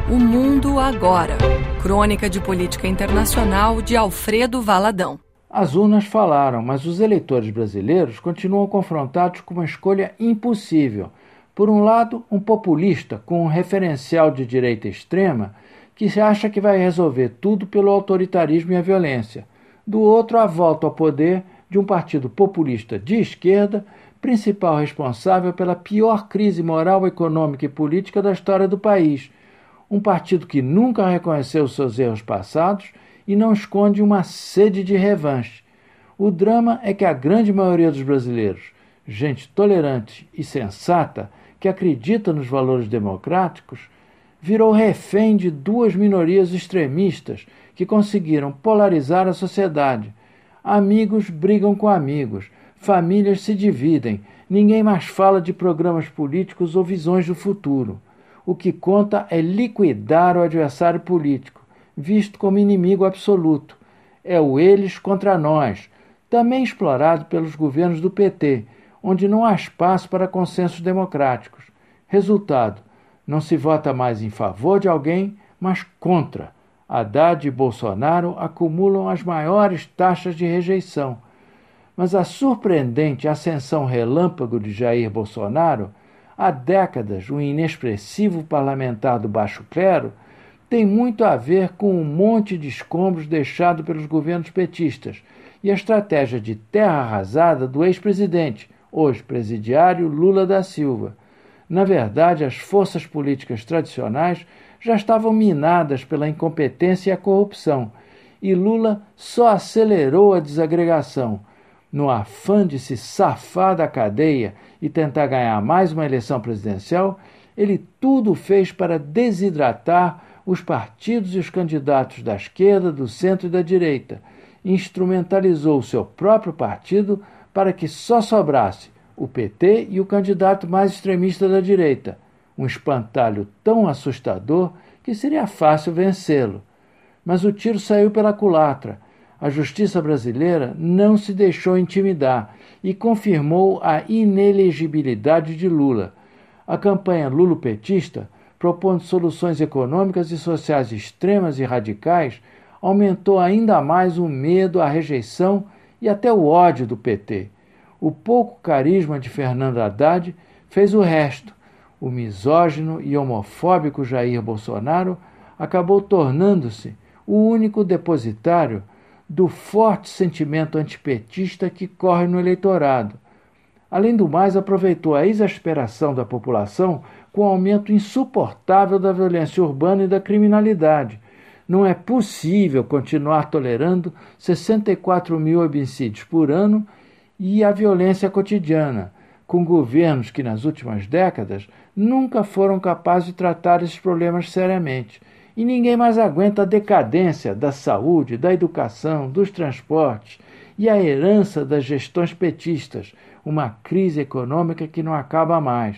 O Mundo Agora. Crônica de política internacional de Alfredo Valadão. As urnas falaram, mas os eleitores brasileiros continuam confrontados com uma escolha impossível. Por um lado, um populista com um referencial de direita extrema que se acha que vai resolver tudo pelo autoritarismo e a violência. Do outro, a volta ao poder de um partido populista de esquerda, principal responsável pela pior crise moral, econômica e política da história do país. Um partido que nunca reconheceu seus erros passados e não esconde uma sede de revanche. O drama é que a grande maioria dos brasileiros, gente tolerante e sensata, que acredita nos valores democráticos, virou refém de duas minorias extremistas que conseguiram polarizar a sociedade. Amigos brigam com amigos, famílias se dividem, ninguém mais fala de programas políticos ou visões do futuro. O que conta é liquidar o adversário político, visto como inimigo absoluto. É o eles contra nós, também explorado pelos governos do PT, onde não há espaço para consensos democráticos. Resultado, não se vota mais em favor de alguém, mas contra. Haddad e Bolsonaro acumulam as maiores taxas de rejeição. Mas a surpreendente ascensão relâmpago de Jair Bolsonaro, há décadas um inexpressivo parlamentar do baixo clero, tem muito a ver com um monte de escombros deixado pelos governos petistas e a estratégia de terra arrasada do ex-presidente, hoje presidiário Lula da Silva. Na verdade, as forças políticas tradicionais já estavam minadas pela incompetência e a corrupção, e Lula só acelerou a desagregação. No afã de se safar da cadeia e tentar ganhar mais uma eleição presidencial, ele tudo fez para desidratar os partidos e os candidatos da esquerda, do centro e da direita. Instrumentalizou o seu próprio partido para que só sobrasse o PT e o candidato mais extremista da direita, um espantalho tão assustador que seria fácil vencê-lo. Mas o tiro saiu pela culatra. A justiça brasileira não se deixou intimidar e confirmou a inelegibilidade de Lula. A campanha lulopetista, propondo soluções econômicas e sociais extremas e radicais, aumentou ainda mais o medo, a rejeição e até o ódio do PT. O pouco carisma de Fernando Haddad fez o resto. O misógino e homofóbico Jair Bolsonaro acabou tornando-se o único depositário do forte sentimento antipetista que corre no eleitorado. Além do mais, aproveitou a exasperação da população com o aumento insuportável da violência urbana e da criminalidade. Não é possível continuar tolerando 64 mil homicídios por ano e a violência cotidiana, com governos que nas últimas décadas nunca foram capazes de tratar esses problemas seriamente. E ninguém mais aguenta a decadência da saúde, da educação, dos transportes e a herança das gestões petistas, uma crise econômica que não acaba mais.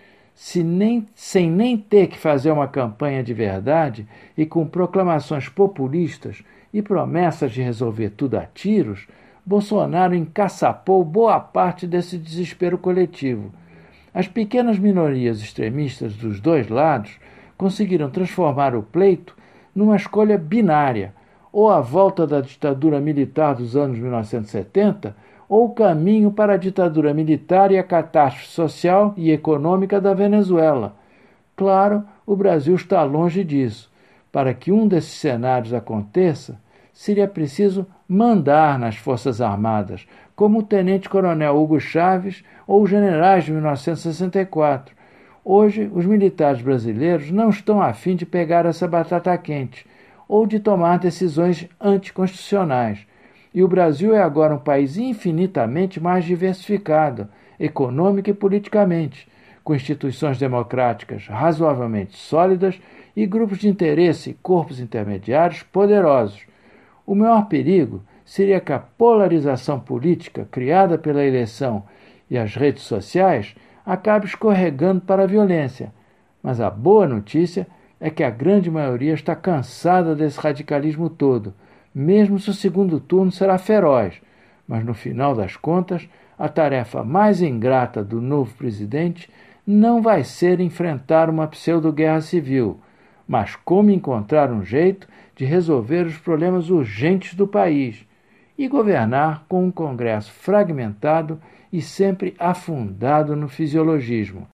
Sem nem ter que fazer uma campanha de verdade e com proclamações populistas e promessas de resolver tudo a tiros, Bolsonaro encaçapou boa parte desse desespero coletivo. As pequenas minorias extremistas dos dois lados conseguiram transformar o pleito numa escolha binária, ou a volta da ditadura militar dos anos 1970, ou o caminho para a ditadura militar e a catástrofe social e econômica da Venezuela. Claro, o Brasil está longe disso. Para que um desses cenários aconteça, seria preciso mandar nas Forças Armadas, como o tenente-coronel Hugo Chávez ou os generais de 1964. Hoje, os militares brasileiros não estão a fim de pegar essa batata quente ou de tomar decisões anticonstitucionais. E o Brasil é agora um país infinitamente mais diversificado, econômica e politicamente, com instituições democráticas razoavelmente sólidas e grupos de interesse e corpos intermediários poderosos. O maior perigo seria que a polarização política criada pela eleição e as redes sociais acabe escorregando para a violência. Mas a boa notícia é que a grande maioria está cansada desse radicalismo todo, mesmo se o segundo turno será feroz. Mas, no final das contas, a tarefa mais ingrata do novo presidente não vai ser enfrentar uma pseudo-guerra civil, mas como encontrar um jeito de resolver os problemas urgentes do país e governar com um Congresso fragmentado e sempre afundado no fisiologismo,